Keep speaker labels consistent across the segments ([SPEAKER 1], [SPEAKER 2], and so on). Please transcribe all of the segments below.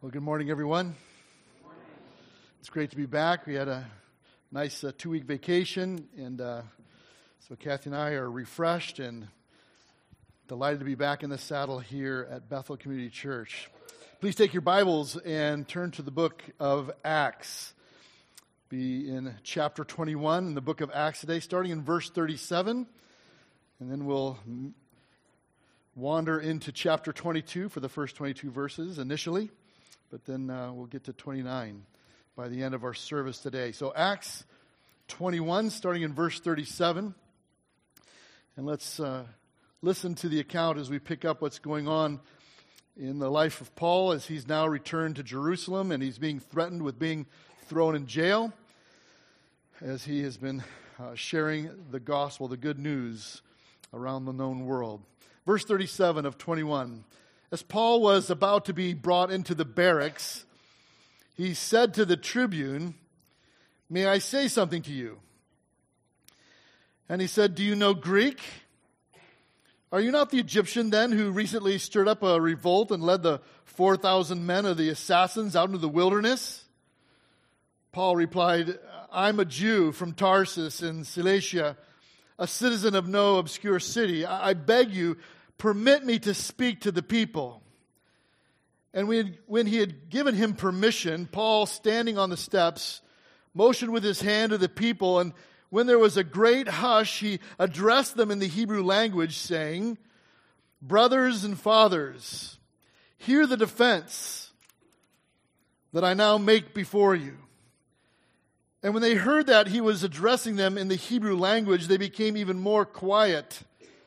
[SPEAKER 1] Well, good morning, everyone.
[SPEAKER 2] Good morning.
[SPEAKER 1] It's great to be back. We had a nice 2-week vacation, and so Kathy and I are refreshed and delighted to be back in the saddle here at Bethel Community Church. Please take your Bibles and turn to the book of Acts. Be in chapter 21 in the book of Acts today, starting in verse 37, and then we'll wander into chapter 22 for the first 22 verses initially. But then we'll get to 29 by the end of our service today. So Acts 21, starting in verse 37. And let's listen to the account as we pick up what's going on in the life of Paul as he's now returned to Jerusalem and he's being threatened with being thrown in jail as he has been sharing the gospel, the good news around the known world. Verse 37 of 21. As Paul was about to be brought into the barracks, he said to the tribune, "May I say something to you?" And he said, "Do you know Greek? Are you not the Egyptian then who recently stirred up a revolt and led the 4,000 men of the assassins out into the wilderness?" Paul replied, "I'm a Jew from Tarsus in Cilicia, a citizen of no obscure city. I beg you, permit me to speak to the people." And when he had given him permission, Paul, standing on the steps, motioned with his hand to the people, and when there was a great hush, he addressed them in the Hebrew language, saying, "Brothers and fathers, hear the defense that I now make before you." And when they heard that he was addressing them in the Hebrew language, they became even more quiet.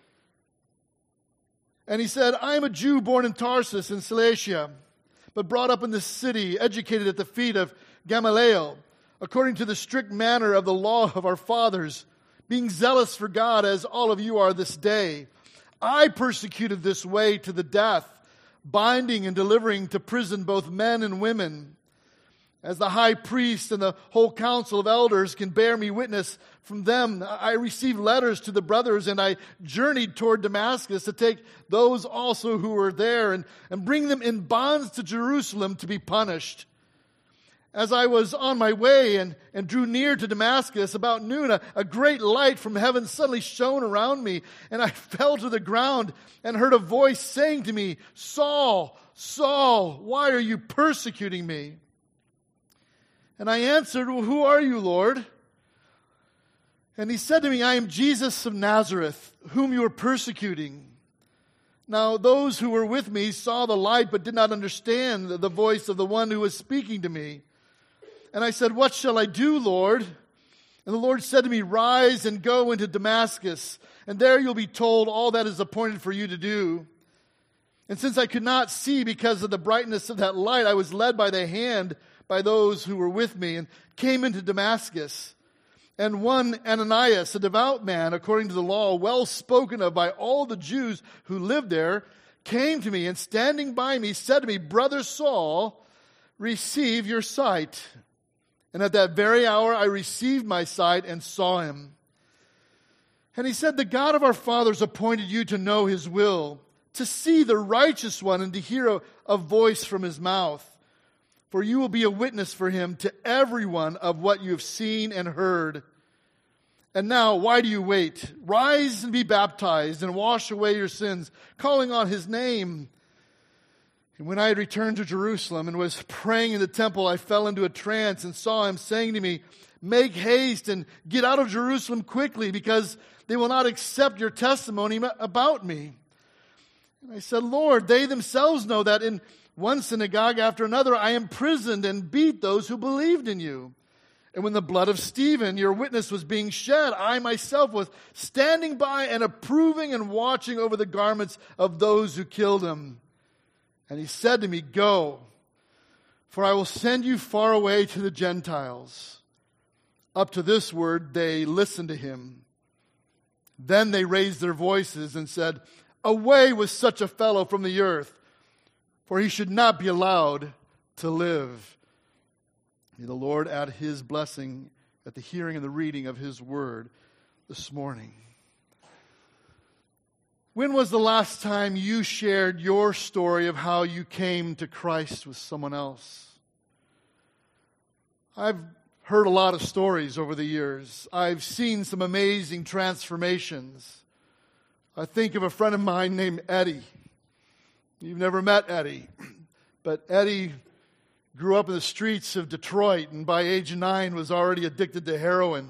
[SPEAKER 1] And he said, "I am a Jew born in Tarsus in Cilicia, but brought up in this city, educated at the feet of Gamaliel, according to the strict manner of the law of our fathers, being zealous for God as all of you are this day. I persecuted this way to the death, binding and delivering to prison both men and women. As the high priest and the whole council of elders can bear me witness, from them I received letters to the brothers, and I journeyed toward Damascus to take those also who were there and bring them in bonds to Jerusalem to be punished. As I was on my way and drew near to Damascus about noon, a great light from heaven suddenly shone around me, and I fell to the ground and heard a voice saying to me, 'Saul, Saul, why are you persecuting me?' And I answered, 'Well, who are you, Lord?' And he said to me, 'I am Jesus of Nazareth, whom you are persecuting.' Now those who were with me saw the light, but did not understand the voice of the one who was speaking to me. And I said, 'What shall I do, Lord?' And the Lord said to me, 'Rise and go into Damascus, and there you'll be told all that is appointed for you to do.' And since I could not see because of the brightness of that light, I was led by the hand by those who were with me, and came into Damascus. And one Ananias, a devout man, according to the law, well spoken of by all the Jews who lived there, came to me, and standing by me, said to me, 'Brother Saul, receive your sight.' And at that very hour I received my sight and saw him. And he said, 'The God of our fathers appointed you to know his will, to see the righteous one, and to hear a voice from his mouth. For you will be a witness for him to everyone of what you have seen and heard. And now, why do you wait? Rise and be baptized and wash away your sins, calling on his name.' And when I had returned to Jerusalem and was praying in the temple, I fell into a trance and saw him saying to me, 'Make haste and get out of Jerusalem quickly, because they will not accept your testimony about me.' And I said, 'Lord, they themselves know that in one synagogue after another I imprisoned and beat those who believed in you. And when the blood of Stephen, your witness, was being shed, I myself was standing by and approving and watching over the garments of those who killed him.' And he said to me, 'Go, for I will send you far away to the Gentiles.' Up to this word they listened to him. Then they raised their voices and said, 'Away with such a fellow from the earth, for he should not be allowed to live.'" May the Lord add his blessing at the hearing and the reading of his word this morning. When was the last time you shared your story of how you came to Christ with someone else? I've heard a lot of stories over the years. I've seen some amazing transformations. I think of a friend of mine named Eddie. You've never met Eddie, but Eddie grew up in the streets of Detroit, and by age 9 was already addicted to heroin.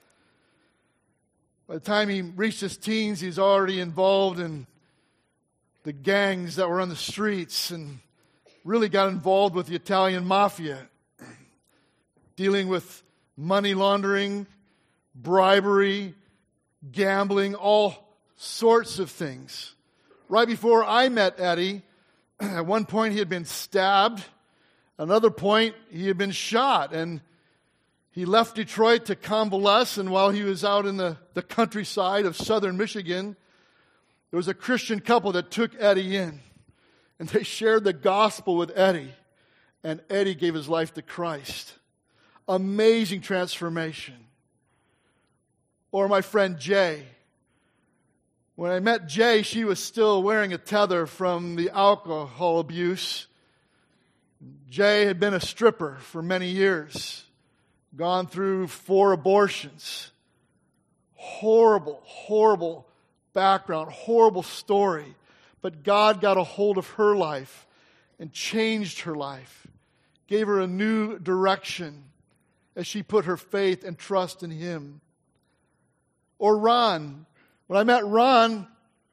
[SPEAKER 1] By the time he reached his teens, he's already involved in the gangs that were on the streets and really got involved with the Italian mafia, dealing with money laundering, bribery, gambling, all sorts of things. Right before I met Eddie, at one point he had been stabbed. Another point, he had been shot, and he left Detroit to convalesce, and while he was out in the countryside of southern Michigan, there was a Christian couple that took Eddie in, and they shared the gospel with Eddie, and Eddie gave his life to Christ. Amazing transformation. Or my friend Jay. When I met Jay, she was still wearing a tether from the alcohol abuse. Jay had been a stripper for many years. Gone through 4 abortions. Horrible, horrible background, horrible story. But God got a hold of her life and changed her life. Gave her a new direction as she put her faith and trust in Him. Or Ron. When I met Ron,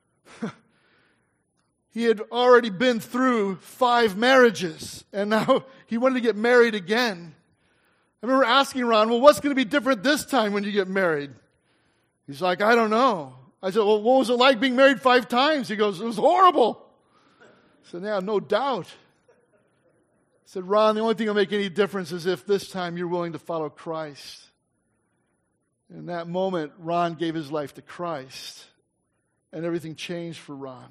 [SPEAKER 1] he had already been through 5 marriages, and now he wanted to get married again. I remember asking Ron, well, what's going to be different this time when you get married? He's like, I don't know. I said, well, what was it like being married 5 times? He goes, it was horrible. I said, yeah, no doubt. I said, Ron, the only thing that'll make any difference is if this time you're willing to follow Christ. In that moment, Ron gave his life to Christ, and everything changed for Ron.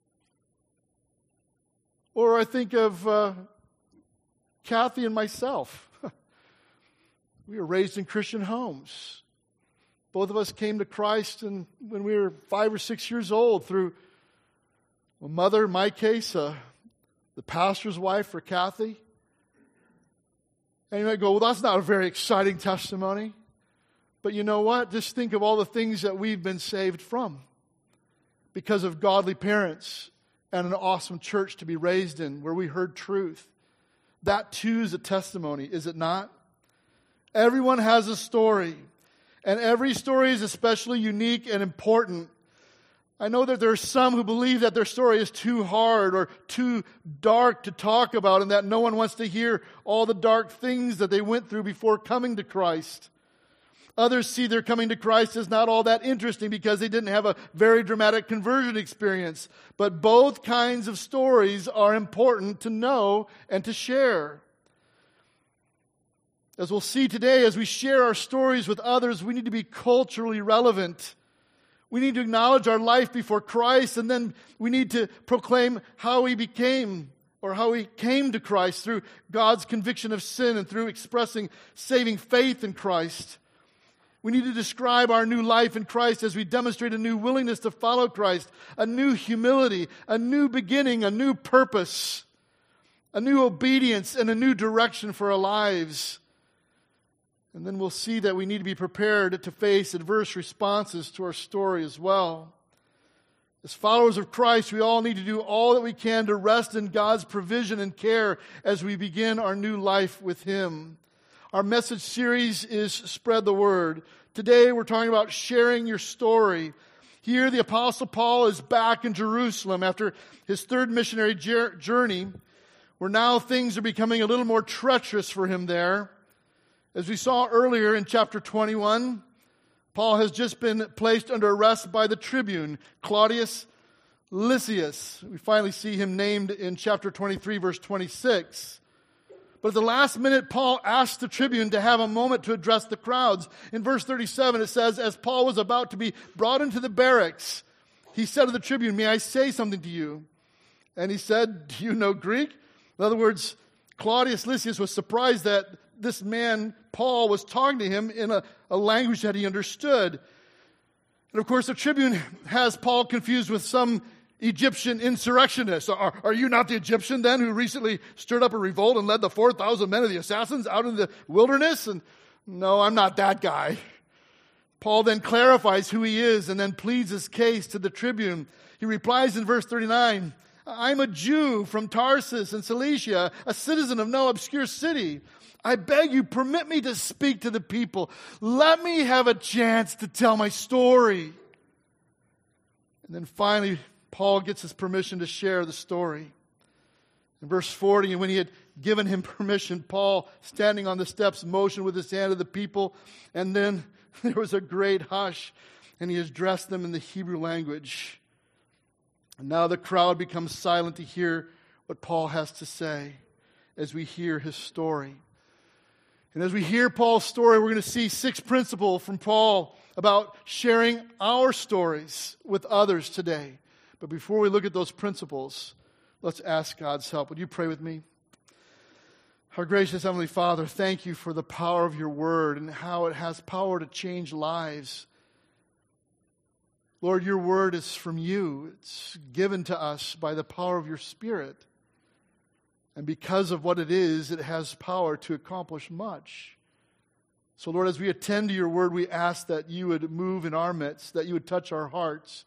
[SPEAKER 1] Or I think of Kathy and myself. We were raised in Christian homes. Both of us came to Christ when we were 5 or 6 years old through a mother, in my case, the pastor's wife for Kathy. And you might go, well, that's not a very exciting testimony. But you know what? Just think of all the things that we've been saved from because of godly parents and an awesome church to be raised in where we heard truth. That too is a testimony, is it not? Everyone has a story, and every story is especially unique and important. I know that there are some who believe that their story is too hard or too dark to talk about, and that no one wants to hear all the dark things that they went through before coming to Christ. Others see their coming to Christ as not all that interesting because they didn't have a very dramatic conversion experience. But both kinds of stories are important to know and to share. As we'll see today, as we share our stories with others, we need to be culturally relevant. We need to acknowledge our life before Christ, and then we need to proclaim how we became or how we came to Christ through God's conviction of sin and through expressing saving faith in Christ. We need to describe our new life in Christ as we demonstrate a new willingness to follow Christ, a new humility, a new beginning, a new purpose, a new obedience, and a new direction for our lives. And then we'll see that we need to be prepared to face adverse responses to our story as well. As followers of Christ, we all need to do all that we can to rest in God's provision and care as we begin our new life with Him. Our message series is Spread the Word. Today we're talking about sharing your story. Here the Apostle Paul is back in Jerusalem after his 3rd missionary journey, where now things are becoming a little more treacherous for him there. As we saw earlier in chapter 21, Paul has just been placed under arrest by the tribune, Claudius Lysias. We finally see him named in chapter 23, verse 26. But at the last minute, Paul asked the tribune to have a moment to address the crowds. In verse 37, it says, as Paul was about to be brought into the barracks, he said to the tribune, may I say something to you? And he said, do you know Greek? In other words, Claudius Lysias was surprised that this man, Paul, was talking to him in a language that he understood. And of course, the Tribune has Paul confused with some Egyptian insurrectionists. Are you not the Egyptian then who recently stirred up a revolt and led the 4,000 men of the assassins out in the wilderness? And no, I'm not that guy. Paul then clarifies who he is and then pleads his case to the Tribune. He replies in verse 39, I'm a Jew from Tarsus in Cilicia, a citizen of no obscure city. I beg you, permit me to speak to the people. Let me have a chance to tell my story. And then finally, Paul gets his permission to share the story. In verse 40, and when he had given him permission, Paul, standing on the steps, motioned with his hand to the people, and then there was a great hush, and he addressed them in the Hebrew language. And now the crowd becomes silent to hear what Paul has to say as we hear his story. And as we hear Paul's story, we're going to see 6 principles from Paul about sharing our stories with others today. But before we look at those principles, let's ask God's help. Would you pray with me? Our gracious Heavenly Father, thank you for the power of your word and how it has power to change lives. Lord, your word is from you. It's given to us by the power of your Spirit. And because of what it is, it has power to accomplish much. So, Lord, as we attend to your word, we ask that you would move in our midst, that you would touch our hearts,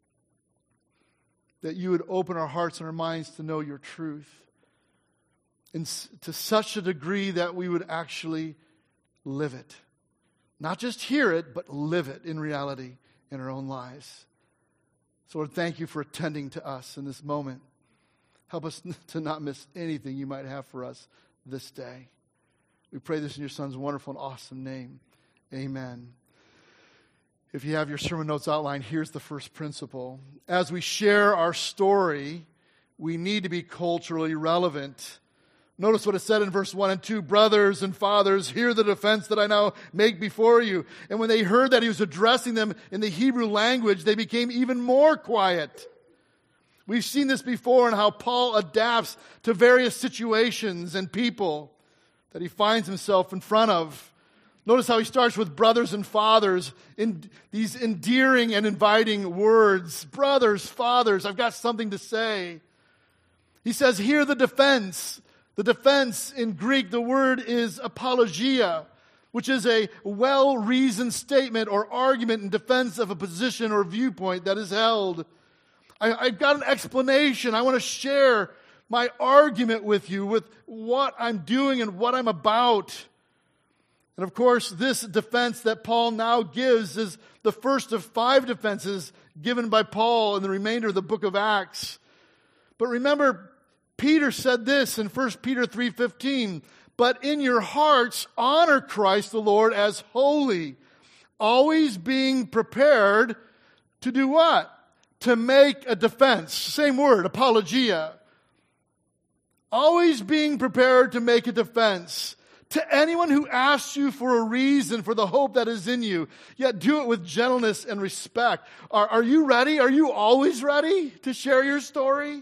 [SPEAKER 1] that you would open our hearts and our minds to know your truth. And to such a degree that we would actually live it. Not just hear it, but live it in reality in our own lives. So Lord, thank you for attending to us in this moment. Help us to not miss anything you might have for us this day. We pray this in your Son's wonderful and awesome name. Amen. If you have your sermon notes outlined, here's the first principle. As we share our story, we need to be culturally relevant. Notice what it said in verse 1 and 2. Brothers and fathers, hear the defense that I now make before you. And when they heard that he was addressing them in the Hebrew language, they became even more quiet. We've seen this before in how Paul adapts to various situations and people that he finds himself in front of. Notice how he starts with brothers and fathers in these endearing and inviting words. Brothers, fathers, I've got something to say. He says, hear the defense. The defense in Greek, the word is apologia, which is a well-reasoned statement or argument in defense of a position or viewpoint that is held. I've got an explanation. I want to share my argument with you, with what I'm doing and what I'm about. And of course, this defense that Paul now gives is the first of 5 defenses given by Paul in the remainder of the book of Acts. But remember, Peter said this in 1 Peter 3:15, but in your hearts honor Christ the Lord as holy, always being prepared to do what? To make a defense. Same word, apologia. Always being prepared to make a defense to anyone who asks you for a reason for the hope that is in you, yet do it with gentleness and respect. Are you ready? Are you always ready to share your story?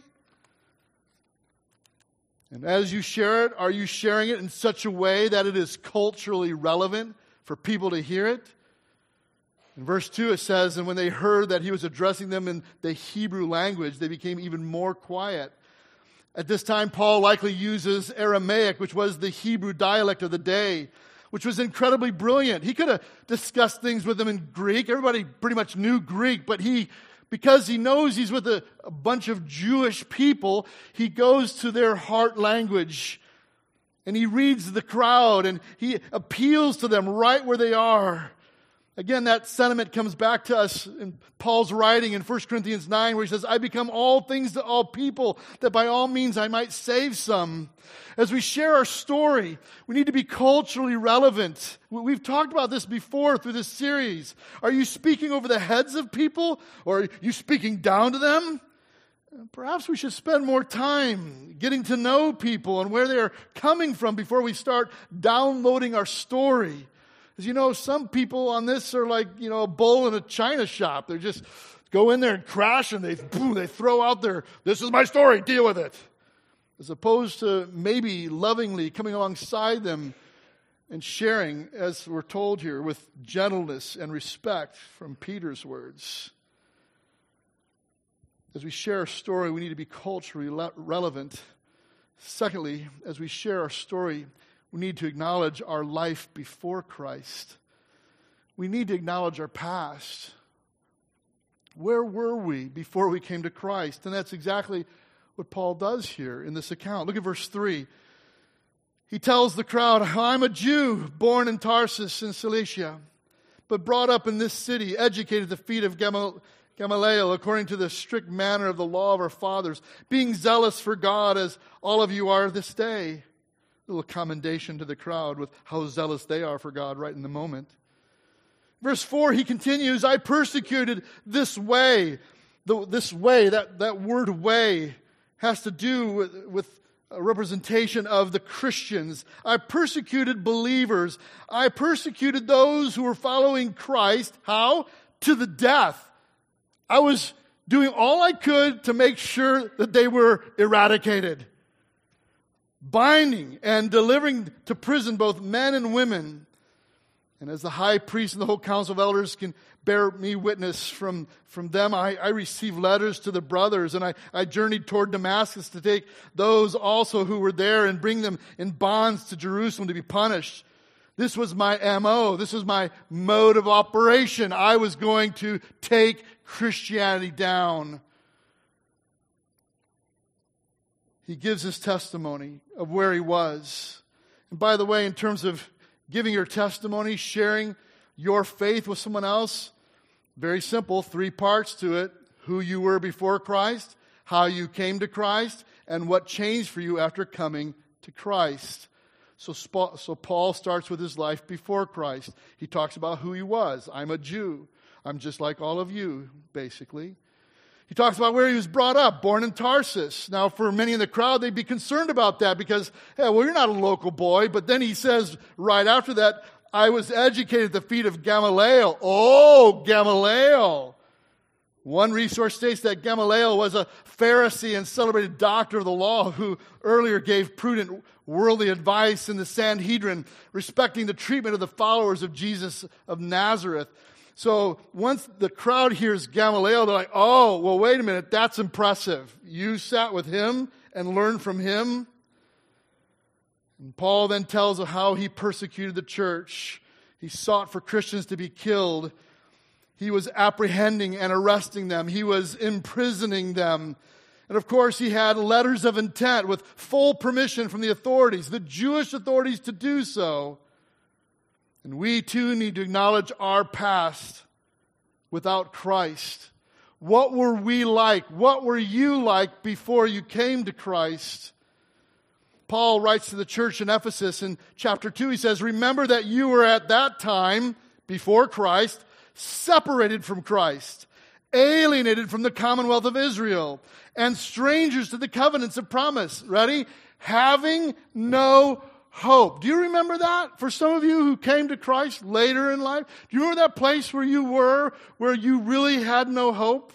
[SPEAKER 1] And as you share it, are you sharing it in such a way that it is culturally relevant for people to hear it? In verse 2 it says, and when they heard that he was addressing them in the Hebrew language, they became even more quiet. At this time, Paul likely uses Aramaic, which was the Hebrew dialect of the day, which was incredibly brilliant. He could have discussed things with them in Greek. Everybody pretty much knew Greek, but because he knows he's with a bunch of Jewish people, he goes to their heart language. And he reads the crowd and he appeals to them right where they are. Again, that sentiment comes back to us in Paul's writing in 1 Corinthians 9 where he says, I become all things to all people that by all means I might save some. As we share our story, we need to be culturally relevant. We've talked about this before through this series. Are you speaking over the heads of people or are you speaking down to them? Perhaps we should spend more time getting to know people and where they're coming from before we start downloading our story. As you know, some people on this are like, a bull in a china shop. They just go in there and crash and they throw out their, this is my story, deal with it. As opposed to maybe lovingly coming alongside them and sharing, as we're told here, with gentleness and respect from Peter's words. As we share our story, we need to be culturally relevant. Secondly, as we share our story, we need to acknowledge our life before Christ. We need to acknowledge our past. Where were we before we came to Christ? And that's exactly what Paul does here in this account. Look at verse 3. He tells the crowd, I'm a Jew, born in Tarsus in Cilicia, but brought up in this city, educated at the feet of Gamaliel, according to the strict manner of the law of our fathers, being zealous for God as all of you are this day. A little commendation to the crowd with how zealous they are for God right in the moment. Verse 4, he continues, I persecuted this way. This way, that word way, has to do with a representation of the Christians. I persecuted believers. I persecuted those who were following Christ. How? To the death. I was doing all I could to make sure that they were eradicated. Binding and delivering to prison both men and women. And as the high priest and the whole council of elders can bear me witness from them, I received letters to the brothers, and I journeyed toward Damascus to take those also who were there and bring them in bonds to Jerusalem to be punished. This was my MO. This was my mode of operation. I was going to take Christianity down. He gives his testimony of where he was. And by the way, in terms of giving your testimony, sharing your faith with someone else, very simple, 3 parts to it. Who you were before Christ, how you came to Christ, and what changed for you after coming to Christ. So Paul starts with his life before Christ. He talks about who he was. I'm a Jew. I'm just like all of you, basically. He talks about where he was brought up, born in Tarsus. Now, for many in the crowd, they'd be concerned about that because, hey, well, you're not a local boy. But then he says right after that, I was educated at the feet of Gamaliel. Oh, Gamaliel. One resource states that Gamaliel was a Pharisee and celebrated doctor of the law who earlier gave prudent worldly advice in the Sanhedrin respecting the treatment of the followers of Jesus of Nazareth. So once the crowd hears Gamaliel, they're like, oh, well, wait a minute, that's impressive. You sat with him and learned from him? And Paul then tells of how he persecuted the church. He sought for Christians to be killed. He was apprehending and arresting them. He was imprisoning them. And of course, he had letters of intent with full permission from the authorities, the Jewish authorities, to do so. And we too need to acknowledge our past without Christ. What were we like? What were you like before you came to Christ? Paul writes to the church in Ephesus in chapter 2, he says, remember that you were at that time, before Christ, separated from Christ, alienated from the commonwealth of Israel, and strangers to the covenants of promise. Ready? Having no hope. Do you remember that? For some of you who came to Christ later in life, do you remember that place where you were, where you really had no hope?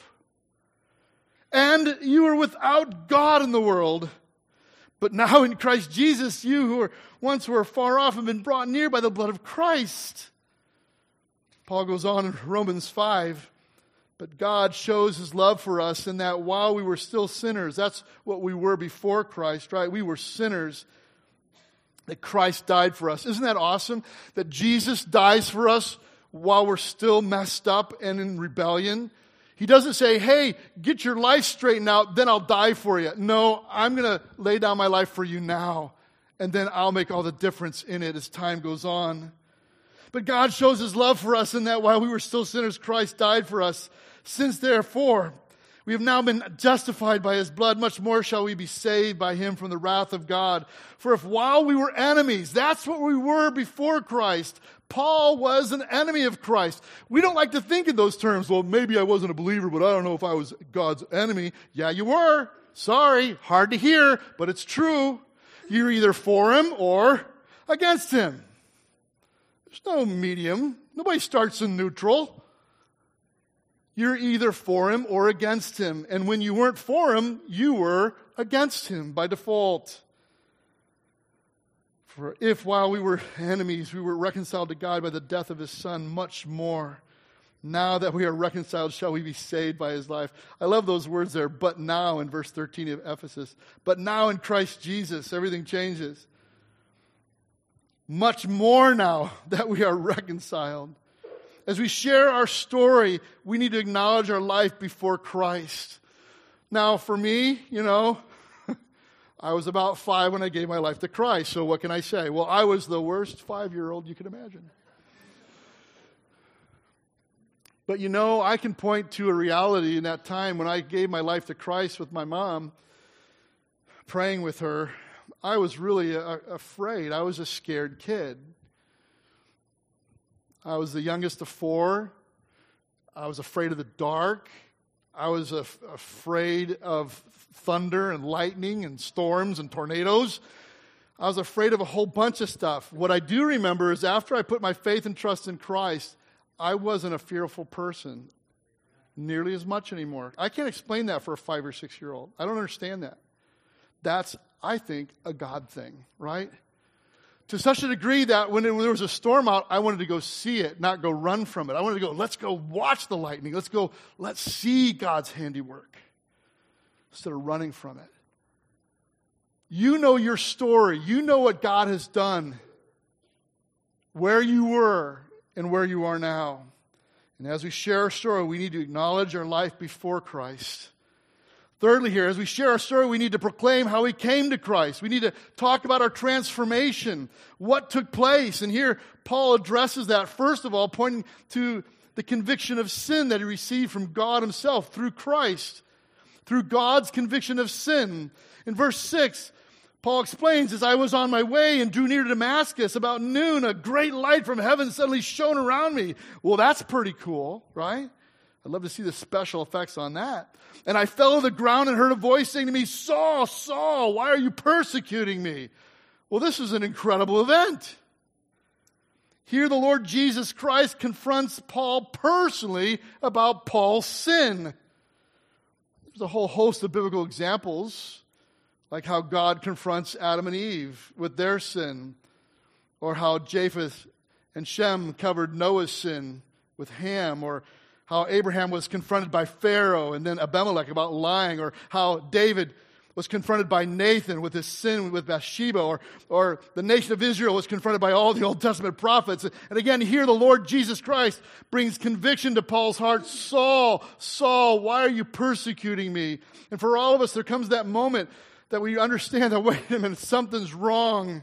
[SPEAKER 1] And you were without God in the world. But now in Christ Jesus, you who once were far off have been brought near by the blood of Christ. Paul goes on in Romans 5, but God shows his love for us in that while we were still sinners, that's what we were before Christ, right? We were sinners, that Christ died for us. Isn't that awesome? That Jesus dies for us while we're still messed up and in rebellion. He doesn't say, hey, get your life straightened out, then I'll die for you. No, I'm going to lay down my life for you now, and then I'll make all the difference in it as time goes on. But God shows his love for us in that while we were still sinners, Christ died for us. Since therefore we have now been justified by his blood, much more shall we be saved by him from the wrath of God. For if while we were enemies, that's what we were before Christ, Paul was an enemy of Christ. We don't like to think in those terms. Well, maybe I wasn't a believer, but I don't know if I was God's enemy. Yeah, you were. Sorry, hard to hear, but it's true. You're either for him or against him. There's no medium. Nobody starts in neutral. You're either for him or against him. And when you weren't for him, you were against him by default. For if while we were enemies, we were reconciled to God by the death of his Son, much more, now that we are reconciled, shall we be saved by his life. I love those words there, but now, in verse 13 of Ephesus. But now in Christ Jesus, everything changes. Much more now that we are reconciled. As we share our story, we need to acknowledge our life before Christ. Now, for me, I was about 5 when I gave my life to Christ. So what can I say? Well, I was the worst 5-year-old you could imagine. But I can point to a reality in that time when I gave my life to Christ with my mom, praying with her. I was really afraid. I was a scared kid. I was the youngest of 4. I was afraid of the dark. I was afraid of thunder and lightning and storms and tornadoes. I was afraid of a whole bunch of stuff. What I do remember is after I put my faith and trust in Christ, I wasn't a fearful person nearly as much anymore. I can't explain that for a 5 or 6-year-old. I don't understand that. That's, I think, a God thing, right? To such a degree that when there was a storm out, I wanted to go see it, not go run from it. I wanted to go, let's go watch the lightning. Let's see God's handiwork instead of running from it. You know your story. You know what God has done, where you were and where you are now. And as we share our story, we need to acknowledge our life before Christ. Thirdly here, as we share our story, we need to proclaim how we came to Christ. We need to talk about our transformation, what took place. And here, Paul addresses that, first of all, pointing to the conviction of sin that he received from God himself through Christ, through God's conviction of sin. In verse 6, Paul explains, as I was on my way and drew near to Damascus, about noon, a great light from heaven suddenly shone around me. Well, that's pretty cool, right? I'd love to see the special effects on that. And I fell to the ground and heard a voice saying to me, Saul, Saul, why are you persecuting me? Well, this is an incredible event. Here the Lord Jesus Christ confronts Paul personally about Paul's sin. There's a whole host of biblical examples, like how God confronts Adam and Eve with their sin, or how Japheth and Shem covered Noah's sin with Ham, or how Abraham was confronted by Pharaoh and then Abimelech about lying, or how David was confronted by Nathan with his sin with Bathsheba, or the nation of Israel was confronted by all the Old Testament prophets. And again, here the Lord Jesus Christ brings conviction to Paul's heart. Saul, Saul, why are you persecuting me? And for all of us, there comes that moment that we understand that, wait a minute, something's wrong.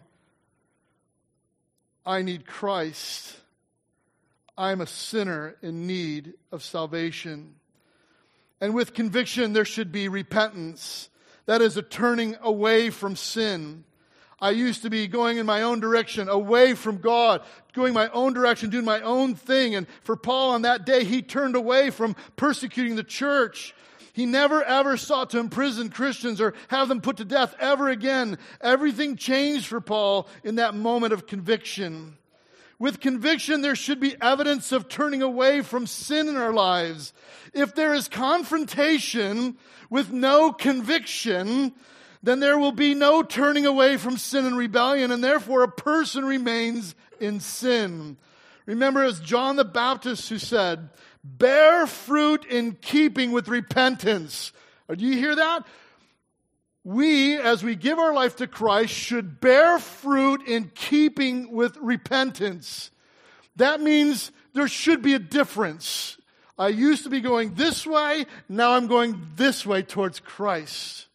[SPEAKER 1] I need Christ. I'm a sinner in need of salvation. And with conviction, there should be repentance. That is a turning away from sin. I used to be going in my own direction, away from God, going my own direction, doing my own thing. And for Paul on that day, he turned away from persecuting the church. He never ever sought to imprison Christians or have them put to death ever again. Everything changed for Paul in that moment of conviction. With conviction, there should be evidence of turning away from sin in our lives. If there is confrontation with no conviction, then there will be no turning away from sin and rebellion, and therefore a person remains in sin. Remember, it was John the Baptist who said, bear fruit in keeping with repentance. Do you hear that? We, as we give our life to Christ, should bear fruit in keeping with repentance. That means there should be a difference. I used to be going this way, now I'm going this way towards Christ.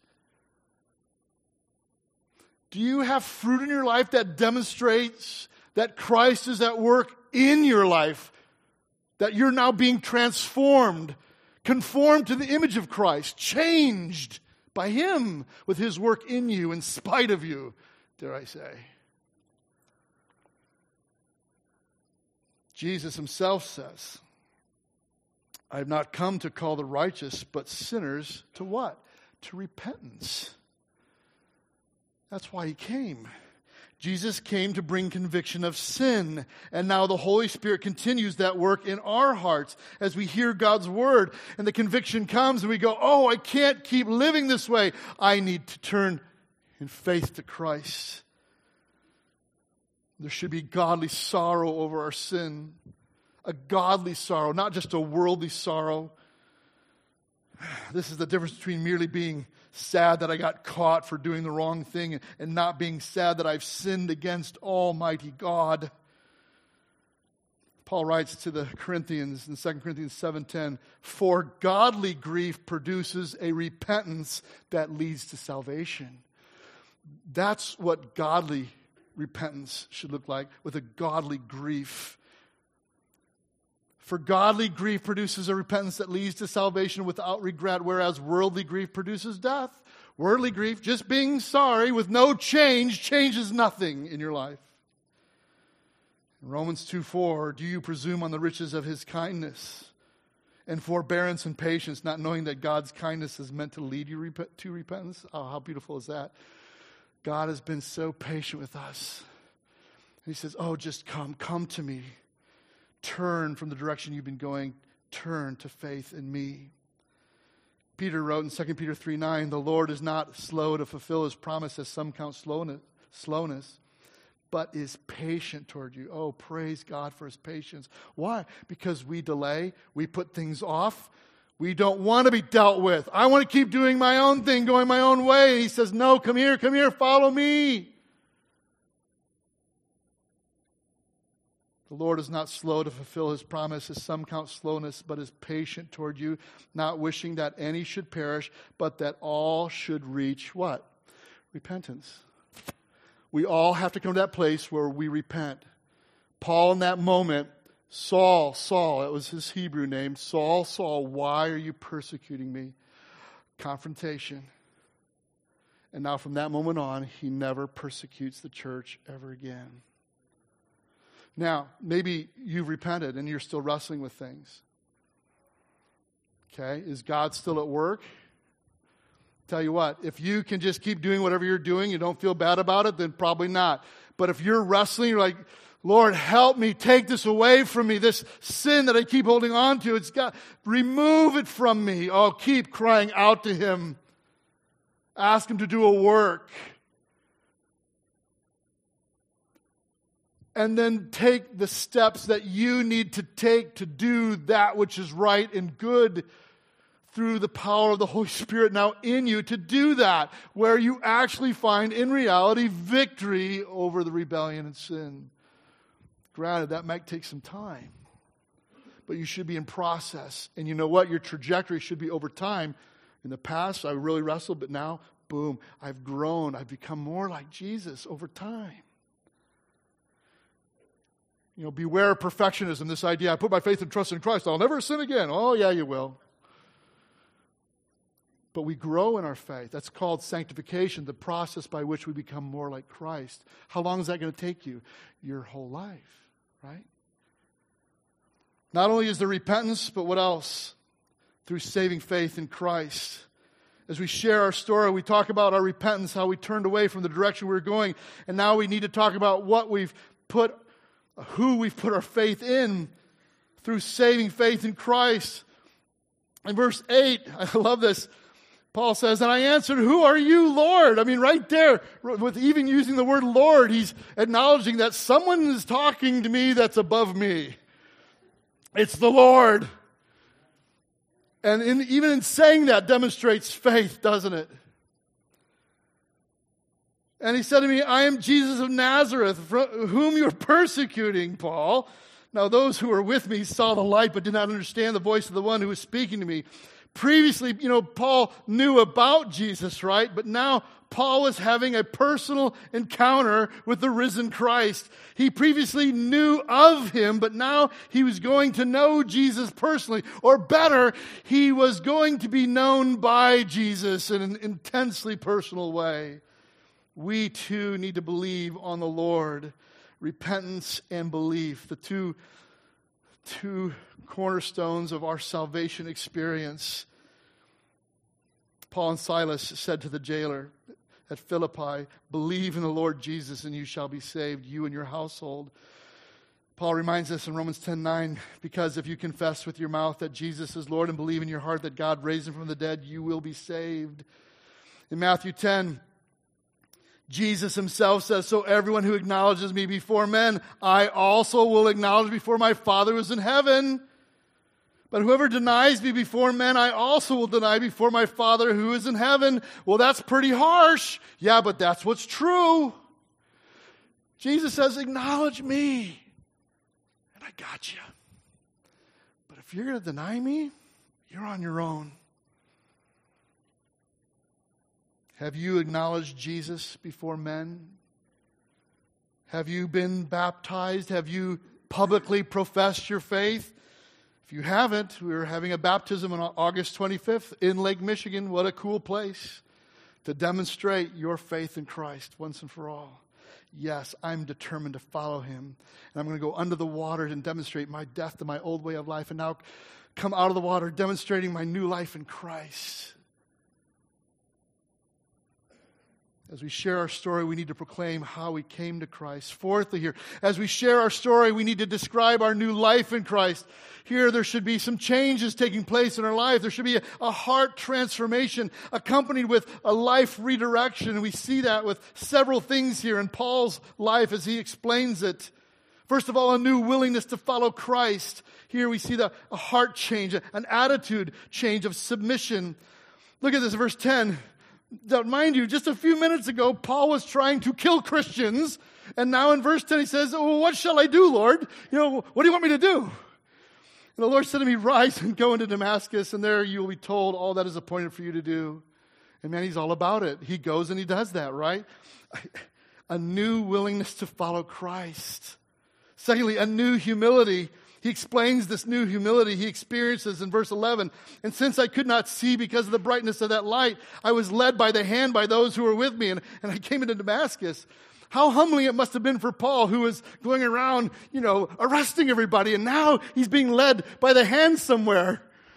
[SPEAKER 1] Do you have fruit in your life that demonstrates that Christ is at work in your life? That you're now being transformed, conformed to the image of Christ, changed by Him with His work in you, in spite of you, dare I say. Jesus Himself says, I have not come to call the righteous, but sinners to what? To repentance. That's why He came. Jesus came to bring conviction of sin, and now the Holy Spirit continues that work in our hearts as we hear God's word, and the conviction comes and we go, oh, I can't keep living this way. I need to turn in faith to Christ. There should be godly sorrow over our sin. A godly sorrow, not just a worldly sorrow. This is the difference between merely being sad that I got caught for doing the wrong thing and not being sad that I've sinned against Almighty God. Paul writes to the Corinthians in 2 Corinthians 7:10, "For godly grief produces a repentance that leads to salvation." That's what godly repentance should look like, with a godly grief. For godly grief produces a repentance that leads to salvation without regret, whereas worldly grief produces death. Worldly grief, just being sorry with no change, changes nothing in your life. In Romans 2:4, "Do you presume on the riches of his kindness and forbearance and patience, not knowing that God's kindness is meant to lead you to repentance?" Oh, how beautiful is that? God has been so patient with us. He says, "Oh, just come to me. Turn from the direction you've been going. Turn to faith in me." Peter wrote in 2 Peter 3:9, "The Lord is not slow to fulfill his promise, as some count slowness, but is patient toward you." Oh, praise God for his patience. Why? Because we delay, we put things off. We don't want to be dealt with. I want to keep doing my own thing, going my own way. He says, "No, come here, follow me." The Lord is not slow to fulfill his promise, as some count slowness, but is patient toward you, not wishing that any should perish, but that all should reach what? Repentance. We all have to come to that place where we repent. Paul, in that moment, Saul, that was his Hebrew name, Saul, why are you persecuting me? Confrontation. And now from that moment on, he never persecutes the church ever again. Now, maybe you've repented and you're still wrestling with things. Okay, is God still at work? Tell you what, if you can just keep doing whatever you're doing, you don't feel bad about it, then probably not. But if you're wrestling, you're like, "Lord, help me, take this away from me, this sin that I keep holding on to, remove it from me." Oh, keep crying out to him. Ask him to do a work. And then take the steps that you need to take to do that which is right and good through the power of the Holy Spirit now in you to do that, where you actually find in reality victory over the rebellion and sin. Granted, that might take some time, but you should be in process. And you know what? Your trajectory should be over time. In the past, I really wrestled, but now, boom, I've grown. I've become more like Jesus over time. You know, beware of perfectionism, this idea, I put my faith and trust in Christ, I'll never sin again. Oh, yeah, you will. But we grow in our faith. That's called sanctification, the process by which we become more like Christ. How long is that going to take you? Your whole life, right? Not only is there repentance, but what else? Through saving faith in Christ. As we share our story, we talk about our repentance, how we turned away from the direction we were going, and now we need to talk about who we've put our faith in through saving faith in Christ. In verse 8, I love this. Paul says, "And I answered, 'Who are you, Lord?'" I mean, right there, with even using the word Lord, he's acknowledging that someone is talking to me that's above me. It's the Lord. And even in saying that demonstrates faith, doesn't it? And he said to me, "I am Jesus of Nazareth, whom you are persecuting, Paul." Now those who were with me saw the light, but did not understand the voice of the one who was speaking to me. Previously, Paul knew about Jesus, right? But now Paul was having a personal encounter with the risen Christ. He previously knew of him, but now he was going to know Jesus personally. Or better, he was going to be known by Jesus in an intensely personal way. We too need to believe on the Lord. Repentance and belief, the two cornerstones of our salvation experience. Paul and Silas said to the jailer at Philippi, "Believe in the Lord Jesus and you shall be saved, you and your household." Paul reminds us in Romans 10:9, "Because if you confess with your mouth that Jesus is Lord and believe in your heart that God raised him from the dead, you will be saved." In Matthew 10, Jesus himself says, so everyone who acknowledges me before men, I also will acknowledge before my Father who is in heaven. But whoever denies me before men, I also will deny before my Father who is in heaven. Well, that's pretty harsh. Yeah, but that's what's true. Jesus says, acknowledge me, and I got you. But if you're going to deny me, you're on your own. Have you acknowledged Jesus before men? Have you been baptized? Have you publicly professed your faith? If you haven't, we were having a baptism on August 25th in Lake Michigan. What a cool place to demonstrate your faith in Christ once and for all. Yes, I'm determined to follow him. And I'm going to go under the water and demonstrate my death to my old way of life, and now come out of the water demonstrating my new life in Christ. As we share our story, we need to proclaim how we came to Christ. Fourthly here, as we share our story, we need to describe our new life in Christ. Here, there should be some changes taking place in our life. There should be a heart transformation accompanied with a life redirection. And we see that with several things here in Paul's life as he explains it. First of all, a new willingness to follow Christ. Here we see a heart change, an attitude change of submission. Look at this, verse 10. Now, mind you, just a few minutes ago, Paul was trying to kill Christians. And now in verse 10, he says, oh, what shall I do, Lord? What do you want me to do? And the Lord said to me, rise and go into Damascus, and there you will be told all that is appointed for you to do. And man, he's all about it. He goes and he does that, right? A new willingness to follow Christ. Secondly, a new humility. He explains this new humility he experiences in verse 11. And since I could not see because of the brightness of that light, I was led by the hand by those who were with me, and I came into Damascus. How humbling it must have been for Paul, who was going around, arresting everybody, and now he's being led by the hand somewhere.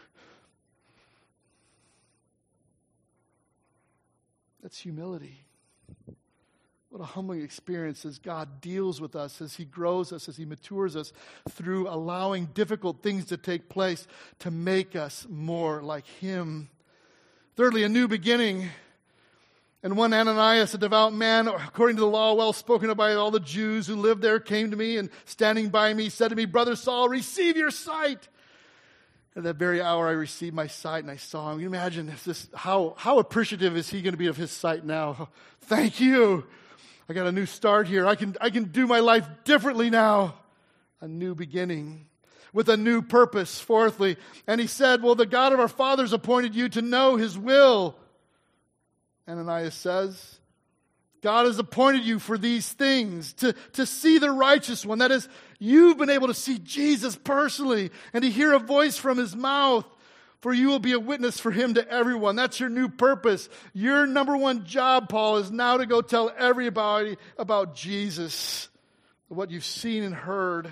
[SPEAKER 1] That's humility. What a humbling experience as God deals with us, as he grows us, as he matures us through allowing difficult things to take place to make us more like him. Thirdly, a new beginning. And one Ananias, a devout man, according to the law, well spoken of by all the Jews who lived there, came to me and standing by me said to me, Brother Saul, receive your sight. At that very hour I received my sight and I saw him. You imagine how appreciative is he going to be of his sight now? Thank you. I got a new start here. I can do my life differently now. A new beginning with a new purpose. Fourthly, and he said, well, the God of our fathers appointed you to know his will. Ananias says, God has appointed you for these things, to see the righteous one. That is, you've been able to see Jesus personally and to hear a voice from his mouth. For you will be a witness for him to everyone. That's your new purpose. Your number one job, Paul, is now to go tell everybody about Jesus, what you've seen and heard,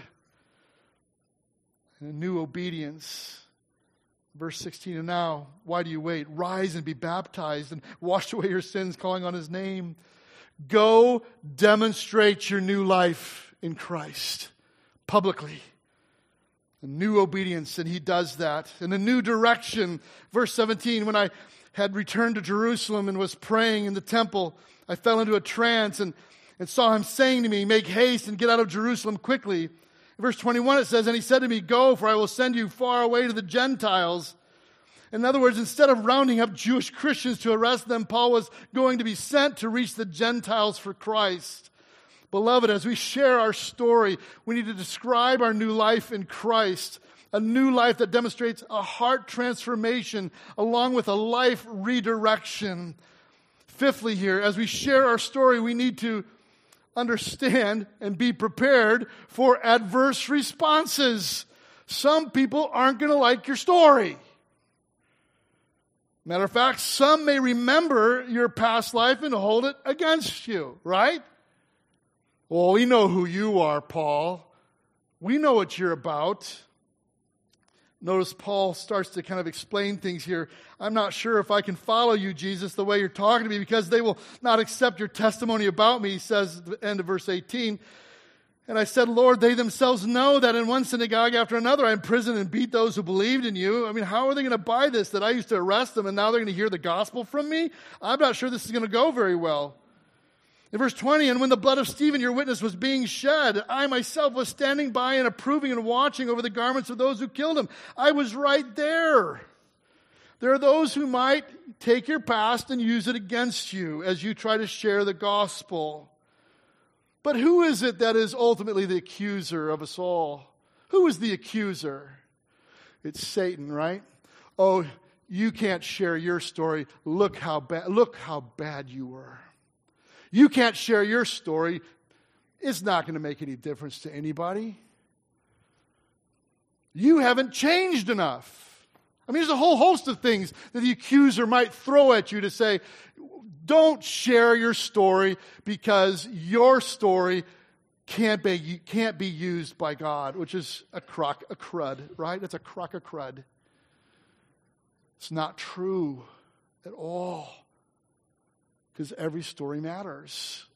[SPEAKER 1] and a new obedience. Verse 16, and now, why do you wait? Rise and be baptized and wash away your sins, calling on his name. Go demonstrate your new life in Christ publicly. A new obedience, and he does that. In a new direction. Verse 17, when I had returned to Jerusalem and was praying in the temple, I fell into a trance and saw him saying to me, make haste and get out of Jerusalem quickly. In verse 21 it says, and he said to me, go, for I will send you far away to the Gentiles. In other words, instead of rounding up Jewish Christians to arrest them, Paul was going to be sent to reach the Gentiles for Christ. Beloved, as we share our story, we need to describe our new life in Christ, a new life that demonstrates a heart transformation along with a life redirection. Fifthly here, as we share our story, we need to understand and be prepared for adverse responses. Some people aren't going to like your story. Matter of fact, some may remember your past life and hold it against you, right? Well, we know who you are, Paul. We know what you're about. Notice Paul starts to kind of explain things here. I'm not sure if I can follow you, Jesus, the way you're talking to me, because they will not accept your testimony about me, he says at the end of verse 18. And I said, Lord, they themselves know that in one synagogue after another I imprisoned and beat those who believed in you. I mean, how are they going to buy this, that I used to arrest them and now they're going to hear the gospel from me? I'm not sure this is going to go very well. In verse 20, and when the blood of Stephen, your witness, was being shed, I myself was standing by and approving and watching over the garments of those who killed him. I was right there. There are those who might take your past and use it against you as you try to share the gospel. But who is it that is ultimately the accuser of us all? Who is the accuser? It's Satan, right? Oh, you can't share your story. Look how bad you were. You can't share your story. It's not going to make any difference to anybody. You haven't changed enough. I mean, there's a whole host of things that the accuser might throw at you to say, don't share your story because your story can't be used by God, which is a crud, right? It's a crock of crud. It's not true at all. Because every story matters.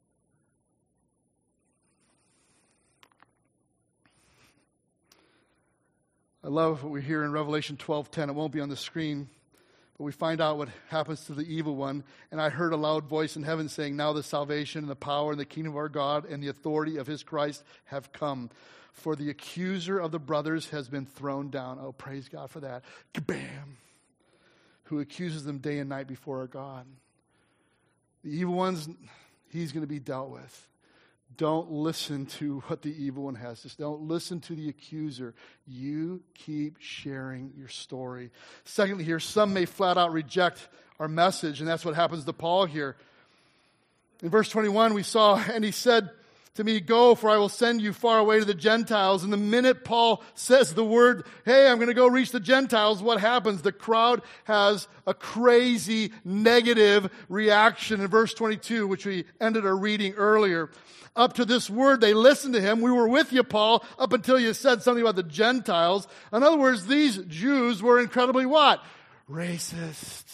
[SPEAKER 1] I love what we hear in Revelation 12:10. It won't be on the screen, but we find out what happens to the evil one. And I heard a loud voice in heaven saying, now the salvation and the power and the kingdom of our God and the authority of his Christ have come. For the accuser of the brothers has been thrown down. Oh, praise God for that. Kabam! Who accuses them day and night before our God. The evil ones, he's going to be dealt with. Don't listen to what the evil one has to say. Don't listen to the accuser. You keep sharing your story. Secondly here, some may flat out reject our message, and that's what happens to Paul here. In verse 21, we saw, and he said to me, go, for I will send you far away to the Gentiles. And the minute Paul says the word, hey, I'm going to go reach the Gentiles, what happens? The crowd has a crazy negative reaction in verse 22, which we ended our reading earlier. Up to this word, they listened to him. We were with you, Paul, up until you said something about the Gentiles. In other words, these Jews were incredibly what? Racist.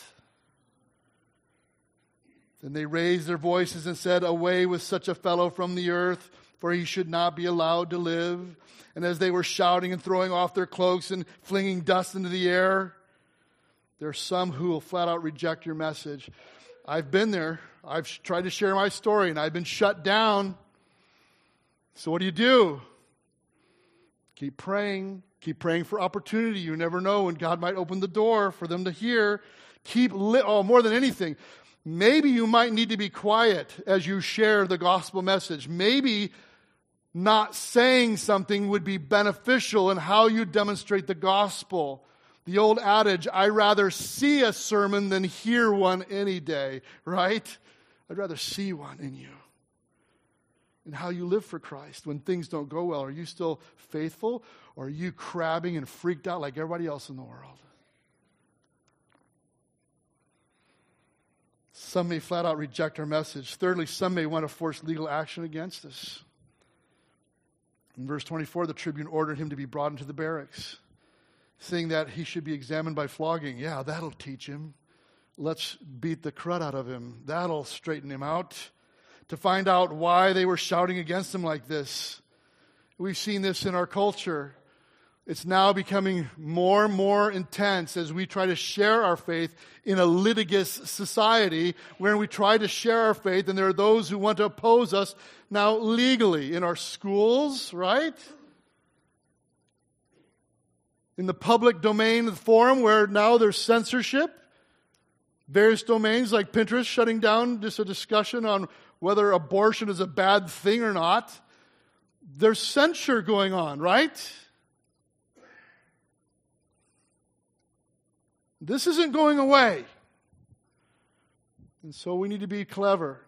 [SPEAKER 1] Then they raised their voices and said, away with such a fellow from the earth, for he should not be allowed to live. And as they were shouting and throwing off their cloaks and flinging dust into the air, there are some who will flat out reject your message. I've been there. I've tried to share my story, and I've been shut down. So what do? Keep praying. Keep praying for opportunity. You never know when God might open the door for them to hear. More than anything, maybe you might need to be quiet as you share the gospel message. Maybe not saying something would be beneficial in how you demonstrate the gospel. The old adage, I'd rather see a sermon than hear one any day, right? I'd rather see one in you. And how you live for Christ when things don't go well. Are you still faithful, or are you crabbing and freaked out like everybody else in the world? Some may flat out reject our message. Thirdly, some may want to force legal action against us. In verse 24, the tribune ordered him to be brought into the barracks, saying that he should be examined by flogging. Yeah, that'll teach him. Let's beat the crud out of him. That'll straighten him out. To find out why they were shouting against him like this. We've seen this in our culture. It's now becoming more and more intense as we try to share our faith in a litigious society where we try to share our faith, and there are those who want to oppose us now legally in our schools, right? In the public domain of the forum where now there's censorship. Various domains like Pinterest shutting down just a discussion on whether abortion is a bad thing or not. There's censure going on, right? This isn't going away. And so we need to be clever.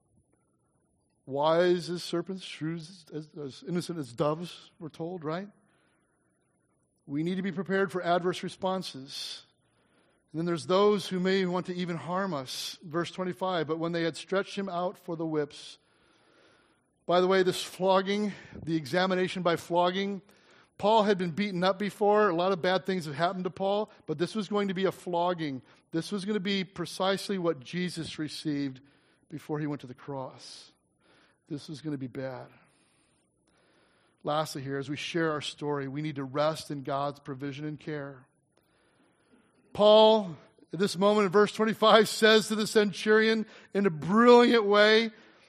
[SPEAKER 1] Wise as serpents, shrewd as innocent as doves, we're told, right? We need to be prepared for adverse responses. And then there's those who may want to even harm us. Verse 25, but when they had stretched him out for the whips. By the way, this flogging, the examination by flogging, Paul had been beaten up before. A lot of bad things have happened to Paul, but this was going to be a flogging. This was going to be precisely what Jesus received before he went to the cross. This was going to be bad. Lastly here, as we share our story, we need to rest in God's provision and care. Paul, at this moment in verse 25, says to the centurion in a brilliant way,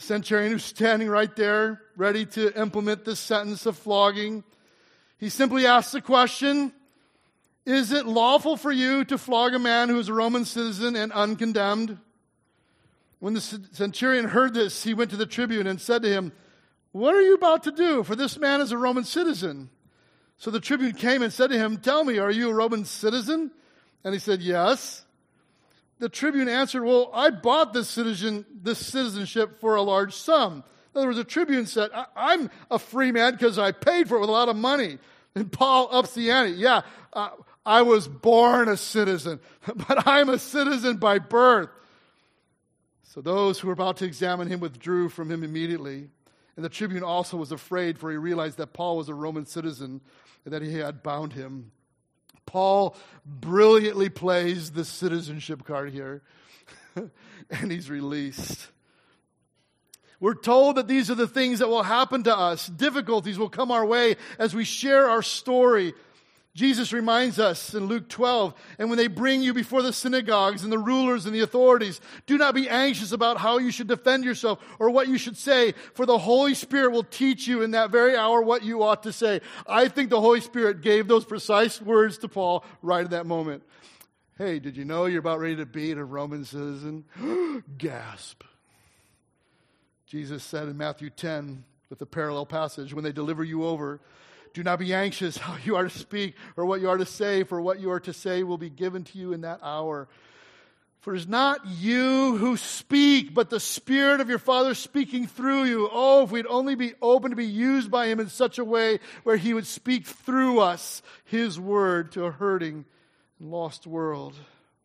[SPEAKER 1] centurion who's standing right there, ready to implement this sentence of flogging. He simply asks the question, is it lawful for you to flog a man who is a Roman citizen and uncondemned? When the centurion heard this, he went to the tribune and said to him, what are you about to do? For this man is a Roman citizen. So the tribune came and said to him, tell me, are you a Roman citizen? And he said, yes. The tribune answered, well, I bought this citizenship for a large sum. In other words, the tribune said, I'm a free man because I paid for it with a lot of money. And Paul ups the ante. Yeah, I was born a citizen, but I'm a citizen by birth. So those who were about to examine him withdrew from him immediately. And the tribune also was afraid, for he realized that Paul was a Roman citizen and that he had bound him. Paul brilliantly plays the citizenship card here, and he's released. We're told that these are the things that will happen to us. Difficulties will come our way as we share our story. Jesus reminds us in Luke 12, and when they bring you before the synagogues and the rulers and the authorities, do not be anxious about how you should defend yourself or what you should say, for the Holy Spirit will teach you in that very hour what you ought to say. I think the Holy Spirit gave those precise words to Paul right at that moment. Hey, did you know you're about ready to beat a Roman citizen? Gasp. Jesus said in Matthew 10, with a parallel passage, when they deliver you over, do not be anxious how you are to speak or what you are to say, for what you are to say will be given to you in that hour. For it is not you who speak, but the Spirit of your Father speaking through you. Oh, if we'd only be open to be used by Him in such a way where He would speak through us His word to a hurting and lost world.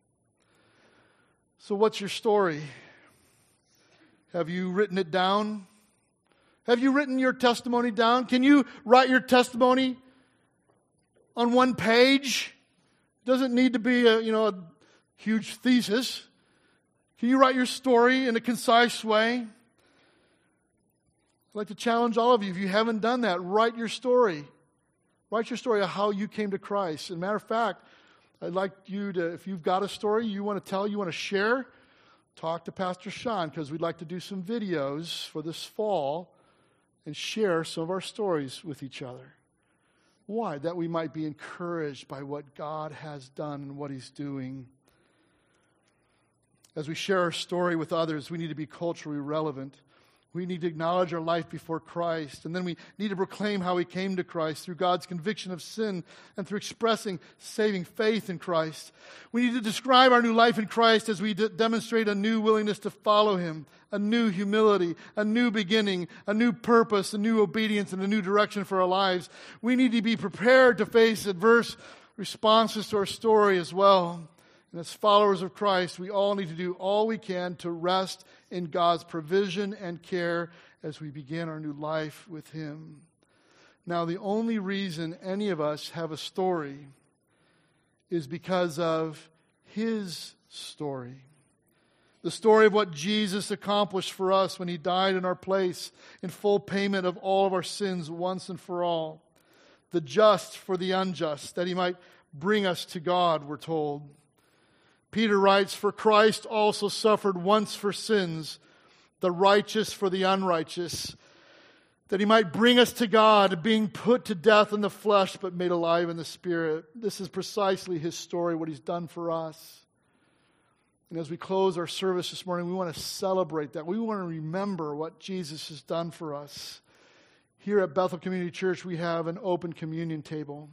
[SPEAKER 1] So what's your story? Have you written it down? Have you written your testimony down? Can you write your testimony on one page? It doesn't need to be a huge thesis. Can you write your story in a concise way? I'd like to challenge all of you, if you haven't done that, write your story. Write your story of how you came to Christ. As a matter of fact, I'd like you to, if you've got a story you want to tell, you want to share, talk to Pastor Sean, because we'd like to do some videos for this fall and share some of our stories with each other. Why? That we might be encouraged by what God has done and what He's doing. As we share our story with others, we need to be culturally relevant. We need to acknowledge our life before Christ. And then we need to proclaim how we came to Christ through God's conviction of sin and through expressing saving faith in Christ. We need to describe our new life in Christ as we demonstrate a new willingness to follow Him, a new humility, a new beginning, a new purpose, a new obedience, and a new direction for our lives. We need to be prepared to face adverse responses to our story as well. And as followers of Christ, we all need to do all we can to rest in God's provision and care as we begin our new life with Him. Now, the only reason any of us have a story is because of His story. The story of what Jesus accomplished for us when He died in our place in full payment of all of our sins once and for all. The just for the unjust, that He might bring us to God, we're told. Peter writes, for Christ also suffered once for sins, the righteous for the unrighteous, that He might bring us to God, being put to death in the flesh, but made alive in the Spirit. This is precisely His story, what He's done for us. And as we close our service this morning, we want to celebrate that. We want to remember what Jesus has done for us. Here at Bethel Community Church, we have an open communion table.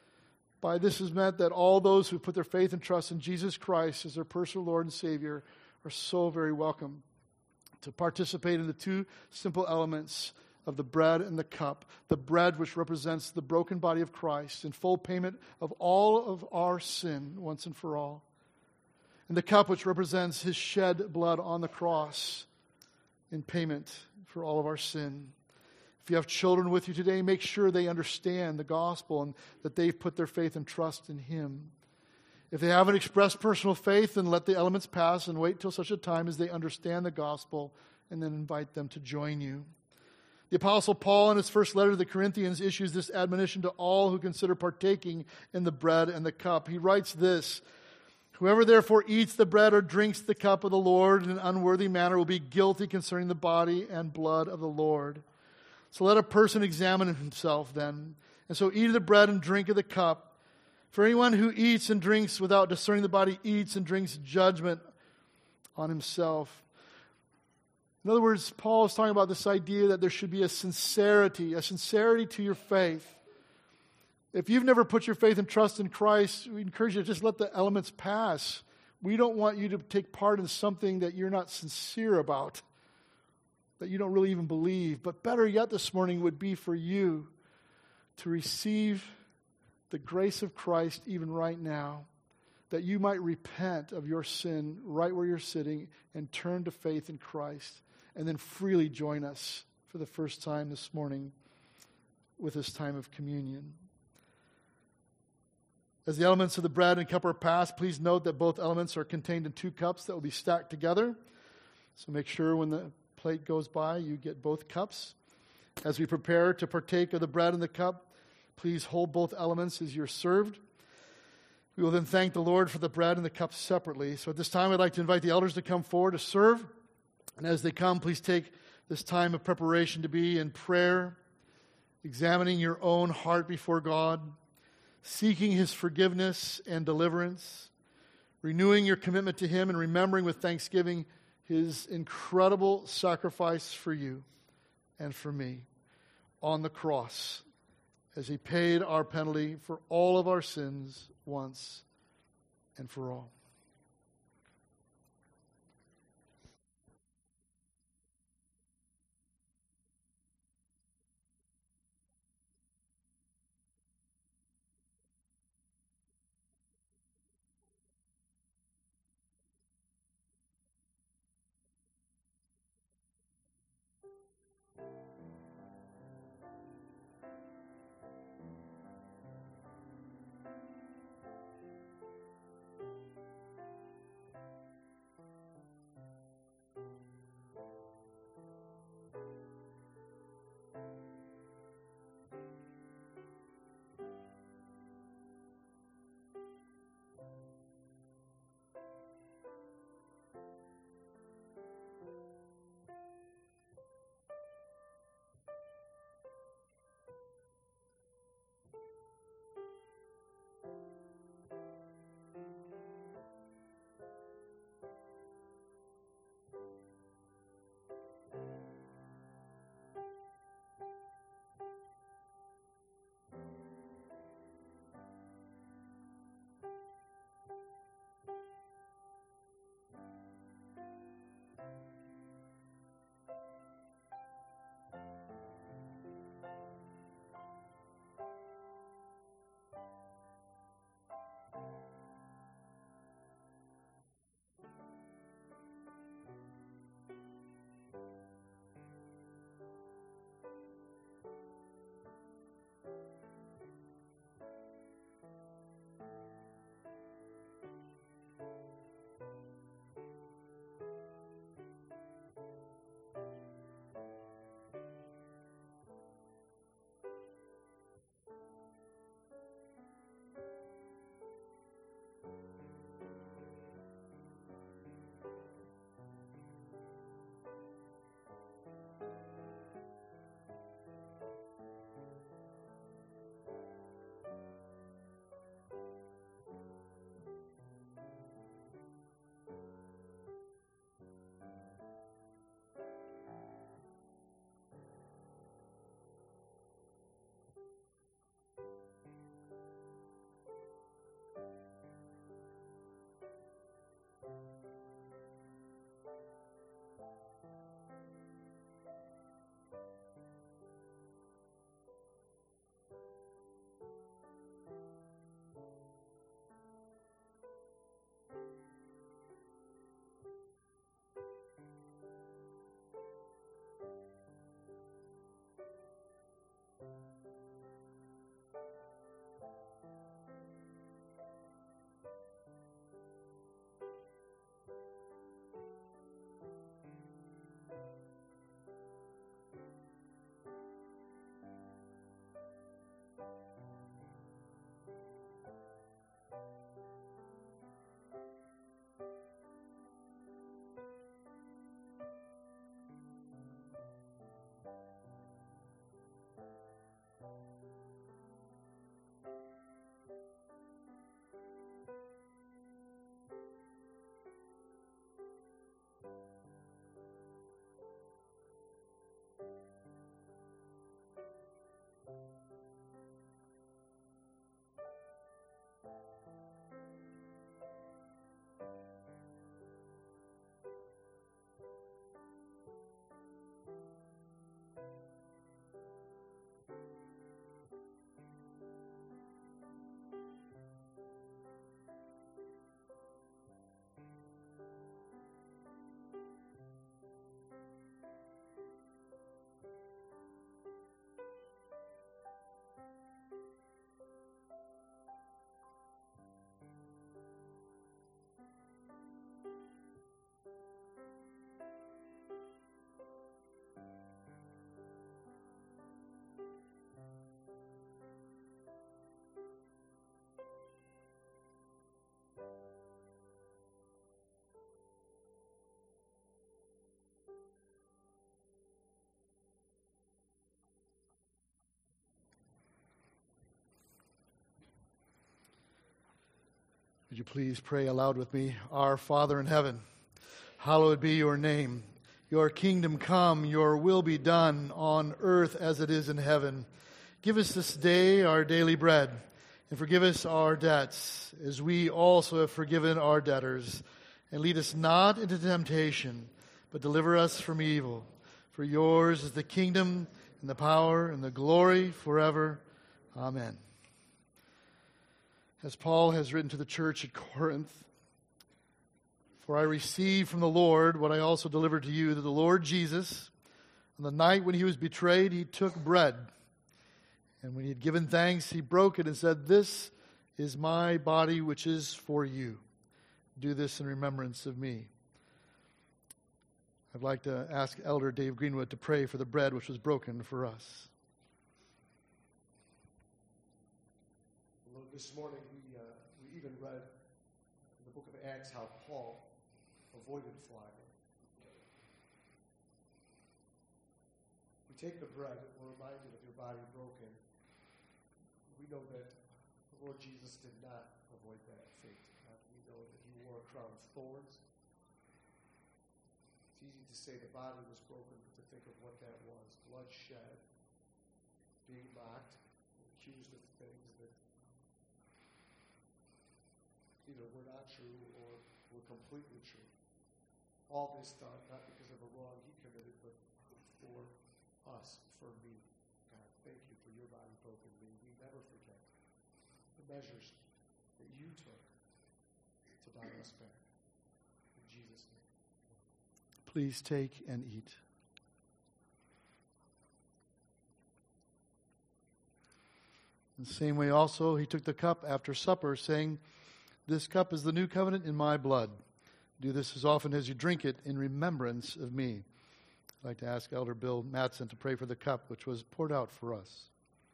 [SPEAKER 1] By this is meant that all those who put their faith and trust in Jesus Christ as their personal Lord and Savior are so very welcome to participate in the two simple elements of the bread and the cup. The bread, which represents the broken body of Christ in full payment of all of our sin once and for all. And the cup, which represents His shed blood on the cross in payment for all of our sin. If you have children with you today, make sure they understand the gospel and that they've put their faith and trust in Him. If they haven't expressed personal faith, then let the elements pass and wait till such a time as they understand the gospel, and then invite them to join you. The Apostle Paul, in his first letter to the Corinthians, issues this admonition to all who consider partaking in the bread and the cup. He writes this, Whoever therefore eats the bread or drinks the cup of the Lord in an unworthy manner will be guilty concerning the body and blood of the Lord. So let a person examine himself then, and so eat of the bread and drink of the cup. For anyone who eats and drinks without discerning the body eats and drinks judgment on himself. In other words, Paul is talking about this idea that there should be a sincerity to your faith. If you've never put your faith and trust in Christ, we encourage you to just let the elements pass. We don't want you to take part in something that you're not sincere about, that you don't really even believe. But better yet this morning would be for you to receive the grace of Christ even right now, that you might repent of your sin right where you're sitting and turn to faith in Christ, and then freely join us for the first time this morning with this time of communion. As the elements of the bread and cup are passed, please note that both elements are contained in 2 cups that will be stacked together. So make sure when the plate goes by, you get both cups. As we prepare to partake of the bread and the cup, please hold both elements as you're served. We will then thank the Lord for the bread and the cup separately. So at this time, I'd like to invite the elders to come forward to serve. And as they come, please take this time of preparation to be in prayer, examining your own heart before God, seeking His forgiveness and deliverance, renewing your commitment to Him, and remembering with thanksgiving His incredible sacrifice for you and for me on the cross as He paid our penalty for all of our sins once and for all. Would you please pray aloud with me? Our Father in heaven, hallowed be your name. Your kingdom come, your will be done on earth as it is in heaven. Give us this day our daily bread, and forgive us our debts, as we also have forgiven our debtors. And lead us not into temptation, but deliver us from evil. For yours is the kingdom, and the power, and the glory forever. Amen. As Paul has written to the church at Corinth, for I received from the Lord what I also delivered to you, that the Lord Jesus, on the night when he was betrayed, he took bread. And when he had given thanks, he broke it and said, "This is my body, which is for you. Do this in remembrance of me." I'd like to ask Elder Dave Greenwood to pray for the bread which was broken for us.
[SPEAKER 2] Lord, this morning we even read in the book of Acts how Paul avoided flogging. We take the bread, we're reminded of your body broken. We know that the Lord Jesus did not avoid that fate. We know that he wore a crown of thorns. It's easy to say the body was broken, but to think of what that was. Blood shed, being mocked, accused of things that either were not true or were completely true. All this done, not because of a wrong he committed, but for us, for me. God, thank you for your body broken. May we never forget the measures that you took to buy us back. In Jesus' name.
[SPEAKER 1] Please take and eat. In the same way also, he took the cup after supper, saying, "This cup is the new covenant in my blood. Do this as often as you drink it in remembrance of me." I'd like to ask Elder Bill Mattson to pray for the cup which was poured out for us.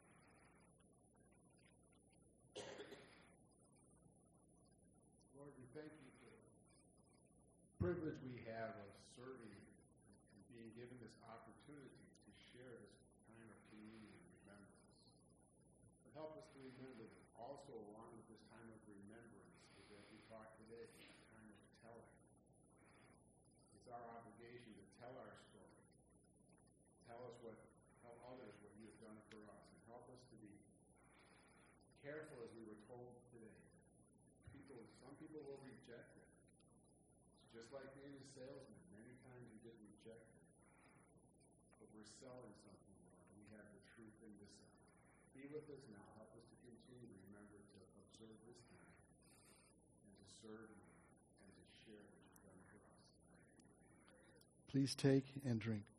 [SPEAKER 3] Lord, we thank you for the privilege we have of serving and being given this opportunity to share this time of communion and remembrance. But help us to remember that also along with this time of remembrance, as we talked today, a time of telling. It's our obligation to tell our story. Tell others what you have done for us, and help us to be careful, as we were told today. Some people will reject it. It's just like being a salesman. Many times you get rejected. But we're selling something, Lord, and we have the true thing to sell. Be with us now. Help us to continue to remember to observe this time and to serve you and to share what you've done for us.
[SPEAKER 1] Please take and drink.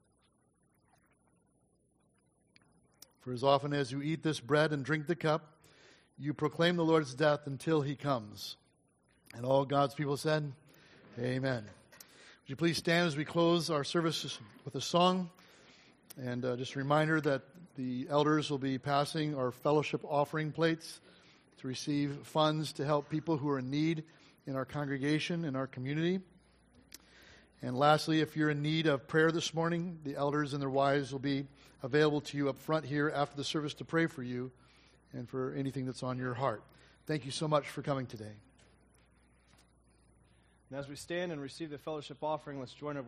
[SPEAKER 1] For as often as you eat this bread and drink the cup, you proclaim the Lord's death until he comes. And all God's people said, Amen. Would you please stand as we close our service with a song? And just a reminder that the elders will be passing our fellowship offering plates to receive funds to help people who are in need in our congregation, in our community. And lastly, if you're in need of prayer this morning, the elders and their wives will be available to you up front here after the service to pray for you and for anything that's on your heart. Thank you so much for coming today.
[SPEAKER 4] And as we stand and receive the fellowship offering, let's join our